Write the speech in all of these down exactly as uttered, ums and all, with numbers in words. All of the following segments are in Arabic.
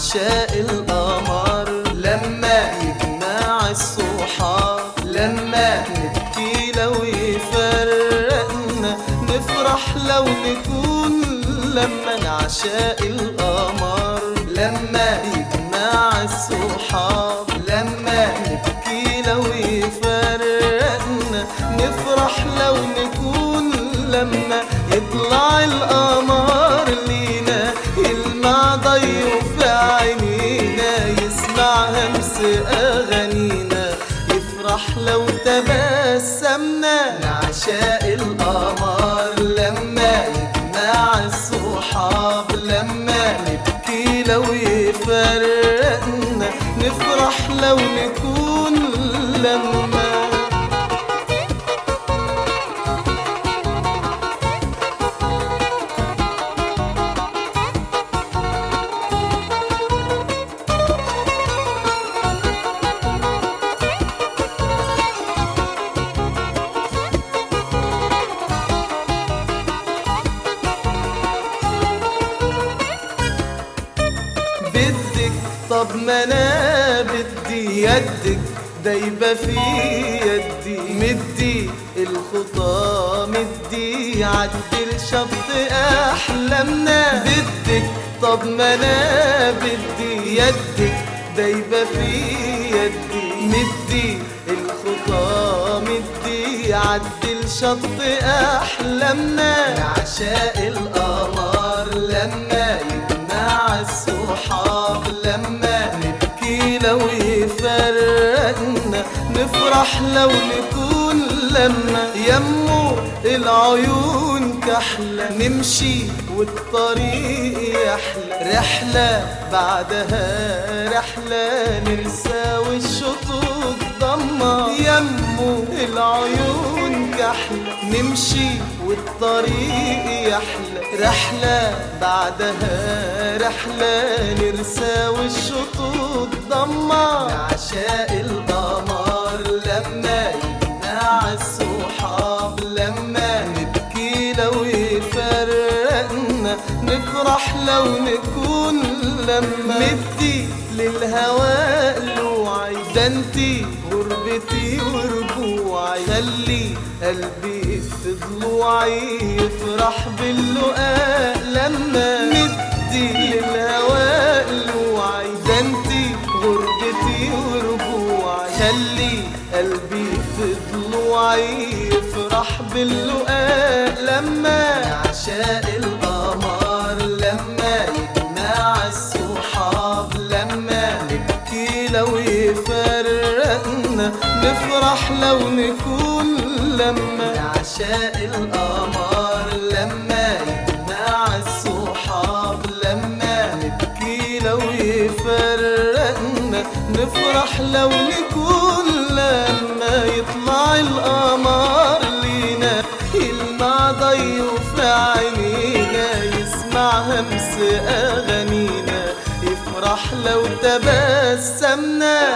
عشاق القمر لما يجمع الصحاب، لما نبكي لو يفرقنا، نفرح لو نكون لما نعشاق القمر لما يجمع الصحاب، لما نبكي لو يفرقنا، نفرح لو نكون لما يطلع القمر لينا، يلمع ضيه في عينينا، يسمع همس أغانينا، يفرح لو تبسمنا. نعشاق القمر لما يجمع الصحاب، لما نبكي لو يفرقنا، نفرح لو نكون لما بدك. طب ما انا بدي يدك دايبة في يدي، مدي الخطى مدي عدل شط احلامنا. بدك. طب ما انا بدي يدك دايبة في يدي، مدي الخطى مدي عدل شط احلامنا. نعشاق القمر لما يجمع الصحاب، لما نبكي لو يفرقنا، نفرح لو نكون لما يمو العيون كحلة، نمشي والطريق يحلى، رحلة بعدها رحلة، ننسى والشطوط ضمة. يمو العيون كحلة، نمشي والطريق يحلى، رحلة بعدها رحلة، نرسى والشطوط ضمة. نعشاق القمر لما يجمع الصحاب، لما نبكي لو يفرقنا، نفرح لو نكون لما مدي للهواء لوعي، ده انتي غربتي ورجوعي، خلي قلبي في ضلوعي يفرح باللقاء لما مدي للهواء لوعي، ده انتي غربتي ورجوعي، خلي قلبي في ضلوعي يفرح باللقاء لما. نعشاق القمر لما يجمع الصحاب، لما نبكي لو يفرقنا، نفرح لو نكون لما. نعشاق القمر لما يجمع الصحاب، لما نبكي لو يفرقنا، نفرح لو نكون لما يطلع القمر لينا، يلمع ضيه في عينينا، يسمع همس أغانينا، يفرح لو تبسمنا.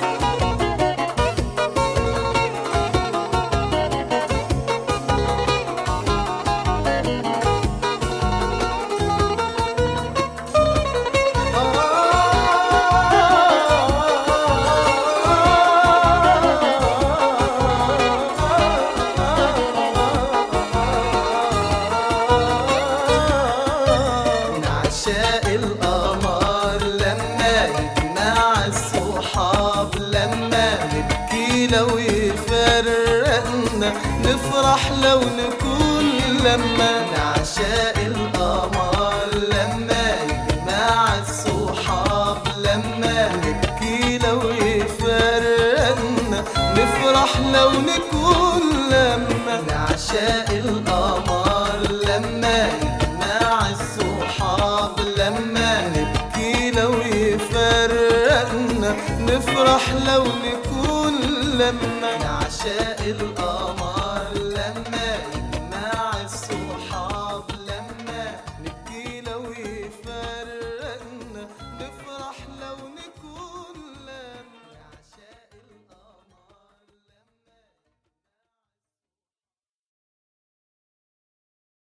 نعشاق القمر لما يجمع الصحاب، لما نبكي لو يفرقنا، نفرح لو نكون لما. نعشاق القمر لما يجمع الصحاب، لما نبكي لو يفرقنا، نفرح لو نكون لما. نعشاق القمر لما يجمع الصحاب، لما نبكي لو يفرقنا، نفرح لو نكون لما. نعشاق القمر